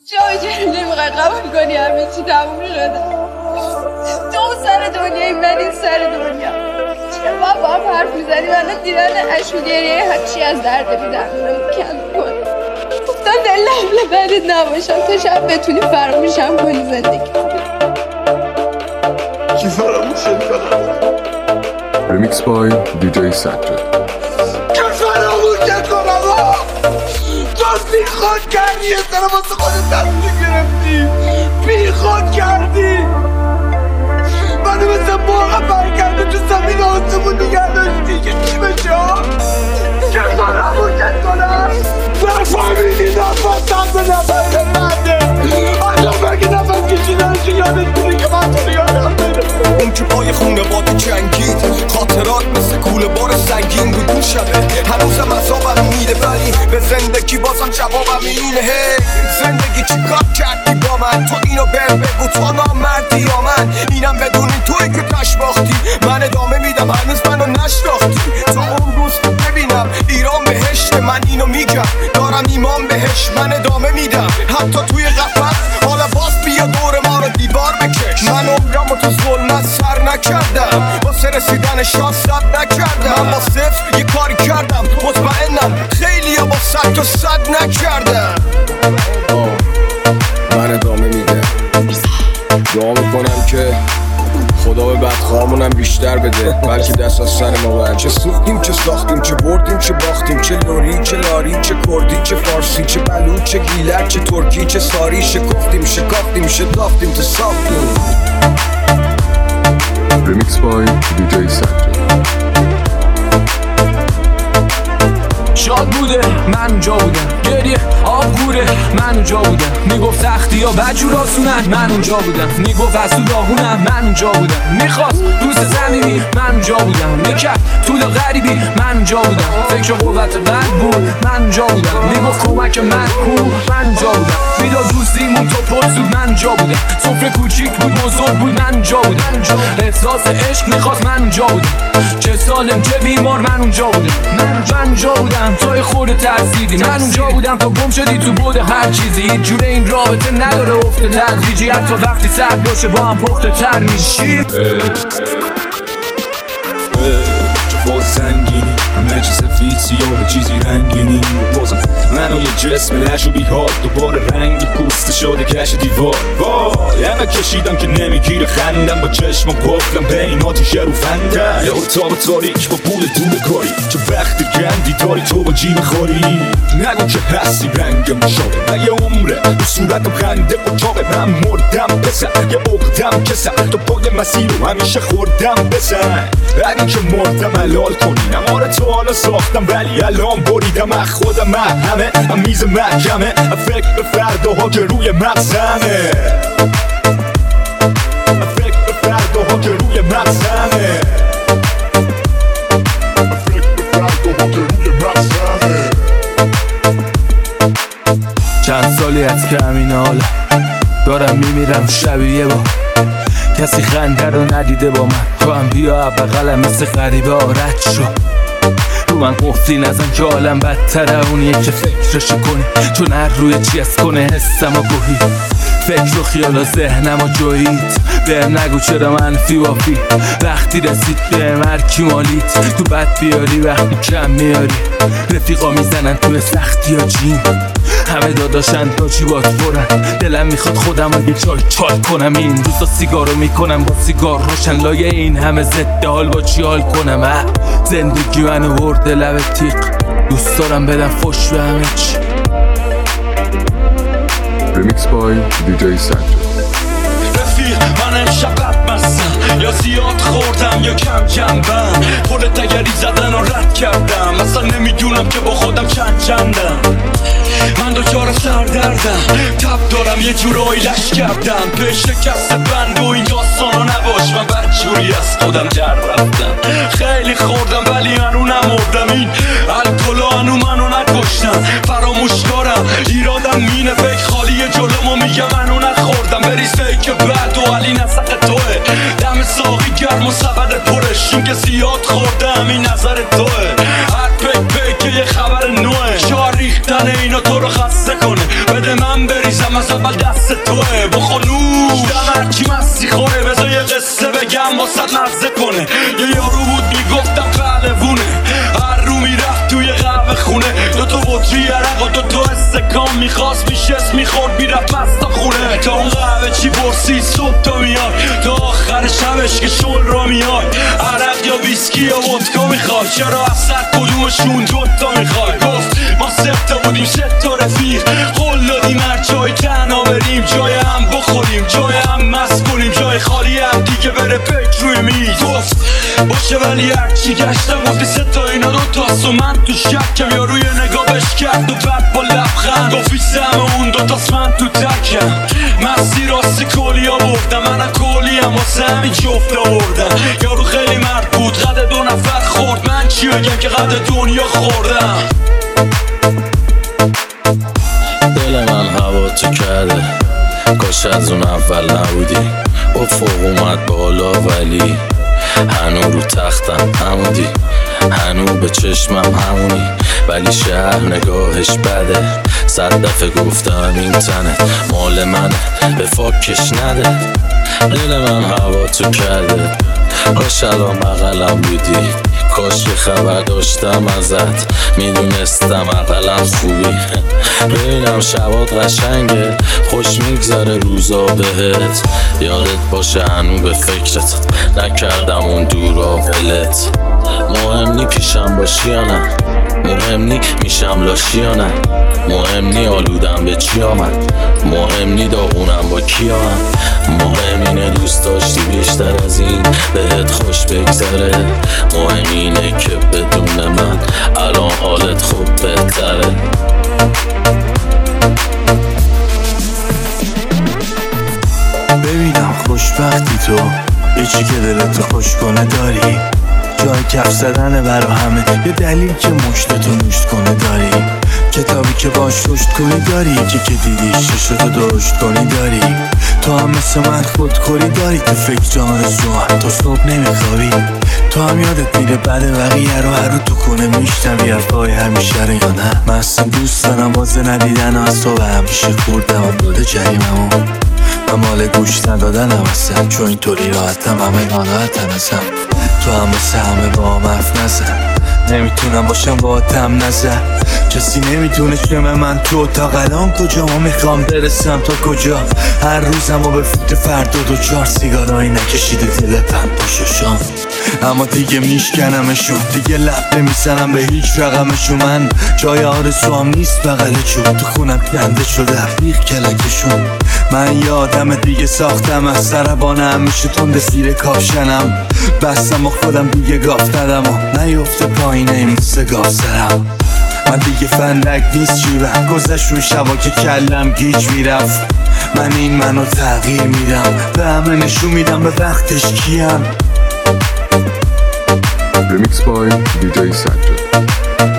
جای نمیخوای قبول کنی همه چی تموم شده. تو سر دنیایی من این سر دنیا. چرا با هم حرف میزنی من دیدن اشو گریه هرچی از درد بیدم کم کن. گفتم دل لحظه بعدت نباشم تا شب بتونی فراموشم کنی زندگی. کی فراموشت کنم؟ Remix by DJ Sajjad. که فراموشت کنم تو بی خود کردی یه سر واسه خودت تصمیم گرفتی بی خود کردی منو مثل مرغ برگرده تو زمین آسمون نگه داشتی که چی بشه که فراموشت کنم نفهمیدی نفستم به نفس منده آجا مگه نفس کشیدن که یادت کنی که من تو یادم بده اون که پای خونه باده جنگید خاطرات مثل کوله بار سنگین بود اون شبه هنوزم عذابم میده ولی به زندگی بازم جوابم اینه هی زندگی چی کار کردی با من تو اینو بهم بگو تو نامردی یا من اینم بدونی توی که تش باختی من ادامه میدم هنوز منو نشناختی تا اون روز ببینم ایران بهشت من اینو میگم دارم ایمان بهش من ادامه میدم حتی توی قفس حالا باز بیا دور ما رو دیوار بکش من عمرمو تو ظلمت سر نکردم واسه رسیدن شاد صد نکردم من با صفر یه کاری کردم مطمئنم خیلی ها با 100 تا 100 نکردم من ادامه میدم دعا میکنم که خدا به بدخواهمونم بیشتر بده بلکه دست از سر ما برد چه سوختیم چه ساختیم چه بردیم چه باختیم چه لوری چه لاری چه کردی چه فارسی چه بلوچ چه گیلک چه ترکی چه ساری شکفتیم شکافتیم شتافتیم تا ساختیم Remix by DJ Sajjad. شاد بوده من اونجا بودم گریه آب گوره من اونجا بودم میگفت سختی ها بدجور آسونن من اونجا بودم میگفت از تو داغونم من اونجا بودم میخواست دوست زمینی من اونجا بودم میکرد طول غریبی من اونجا بودم فکر قوت بند بود من اونجا بودم میگفت کمک من کو من اونجا بودم میداد دوستیمون تو پل زود من اونجا بودم سفره کوچیک بود بزرگ بود من اونجا بودم احساس عشق میخواست من اونجا بودم چه سالم چه بیمار من اونجا بودم من اونجا بودم توی خود ترسیدی من اونجا بودم تا گم شدی تو بود هر چیزی هیچ جوره این رابطه نداره افته تدریجی حتی وقتی سرد باشه با هم پخته تر میشی با سنگینی همه چیز سفید سیاه چیزی رنگینی بازم منو یه جسم لش و بیحال دوباره رنگی پوسته شده کش دیوار وای همه کشیدم که نمیگیره خندم با چشم و قفلم بین آتیش رو فندم یه اتاق تاریک با پول دونه کاری چه وقتی گندی داری تو با جیم خوری نگو که هستی رنگم شده من یه عمره به صورتم خنده اتاق من مردم بزن یه اقدم کسم تو پای مسیر رو همیشه خوردم بزن اگه که مردم حلال کنی نماره تو حالا ساختم ولی الان بریدم از خودم همه میز محکمه فکر به فرداها که روی مغزمه فکر به فرداها که روی مغزمه فکر به فرداها که روی مغزمه چند سالی از که همین حالا دارم میمیرم شبیه با کسی خنده رو ندیده با من تو هم بیا بغلم مثل غریبه رد شو رو من قفلی نزن که عالم بدتره اونیه که فکرشو کنی چون هر روی چیز کنه حسم و گوهی فکر و خیال و ذهنم و جویید بهم نگو چرا منفی وافی وقتی رسید بهم هرکی مالیت تو بد بیاری وقتی کم میاری رفیقا میزنن توی سختی ها جیم همه داداشن تا جیبات برن دلم میخواد خودم رو یه جای چال کنم این روزا سیگارو میکنم با سیگار روشن لایه این همه ضد حال با چی حال کنم زندگی منو برده لب تیغ دوست دارم بدم فش به همه چی Remix by DJ Sajjad. رفیق من امشب بدمستم یا زیاد خوردم یا کم جنبم خودت اگری زدن و رد کردم اصلا نمیدونم که با خودم چندم من دوچار سردردم تب دارم یه جورایی لش کردم به شکست بند و این داستانا نباش من بدجوری از خودم در رفتم خیلی خوردم ولی هنو نمردم این الکلا هنو منو نکشتم فراموشکارم ایرادم مینه فکر خالی جلومو میگم هنو نخوردم بریزه که بعد و علی نسق توه دم ساقی گرم و سبد پرش این که زیاد خوردم این نظر توه هر پک که یه خبر نوه شار ریختن اینا تو رو خسته کنه بده من بریزم از اول دست توه بخونوش دم هرکی مستی خوره بذار یه قصه بگم واسه نزه کنه یه یارو بود میگفتم پهلوونه هر رو میرفت توی قهوه خونه دوتا بطری عرق و دوتا استکان میخواست میشست میخورد میرفت مستا خونه تا اون قهوه چی برسی صبح تا میاد تا آخر شبش که شل را میاد عرق یا ویسکی یا ودکا میخواد چرا اصلا کدومشون دوتا میخواد گفت ما سفتا بودیم تا رفیق قول دادیم هر جای تنها بریم جای هم بخوریم جای هم مست کنیم جای خالی هم دیگه بره پیک روی میز گفت باشه ولی هرچی گشتم گفتی ستا اینا دوتاست و من تو شکم یا روی نگاهش کرد و بعد با لبخند گفتی سهم اون دوتاست من تو تکم مستی راستی کلی آوردم منم کلی هم واسه همین جفت آوردم یارو خیلی مرد بود قد 2 نفر خورد من چی بگم که قد دنیا خوردم دل من هوا تو کرده کاش از اون اول نبودی افق اومد بالا ولی هنو رو تختم همودی هنو به چشمم همونی ولی شهر نگاهش بده 100 دفعه گفتم این تنه مال منه به فاکش نده دل من هوا تو کرده کاش الان بغلم بودی کاش یه خبر داشتم ازت میدونستم اقلم خوبی ببینم شبات قشنگه خوش میگذره روزا بهت یادت باشه هنو به فکرت نکردم اون دورا ولت مهم نی پیشم باشی یا نه مهم نی میشم لاشی یا نه مهم نی آلودم به چی آمد مهم نی داغونم با کی آمد مهم اینه دوست داشتی بیشتر از این بهت خوش بگذره مهم اینه که بدون من الان حالت خوب بهتره ببینم خوشبختی تو یه چی که دلتو خوش کنه داری جای کف زدنه برا همه یه دلیل که مشتتو نوشت کنه داری کتابی که باش رشد کنی داری که دیدیش چشتو درشت کنی داری تو هم مثل من خودخوری داری تو فکر جان رسوان تو صبح نمیخوابی تو هم یادت میره بعد بقیه رو هر رو تو خونه میشنوی حرفای همیشه رو یا نه من اصلا دوست دارم بازه ندیدن و از تو همیشه خوردم و بوده جریممو من مال گوش ندادنم اصلا چون اینطوری راحتم همه ناراحتن ازم تو هم مثل همه با هم حرف نزن نمیتونم باشم با تم نزن کسی نمیتونه شمه من تو تا الان کجا ما میخوام برسم تا کجا هر روزم و به فکر فردا 2-4 سیگارایی نکشیده دل پم پاششم اما دیگه میشکنمشون دیگه لب نمیزنم به هیچ رقمشون من جای آرزوام نیست بغل چون تو خونم کنده شده حقیق کلکشون من یادم دیگه ساختم از سربانه همیشه تنده زیر کاشنم بستم و خودم دیگه گاف ندم و نیفته پایینه این مثل گاف سرم من دیگه فندک نیست جیبم گذشت روی شبا که کلم گیج میرفت من این منو تغییر میدم به همه نشون میدم به وقتش کیم Remix by DJ Sajjad.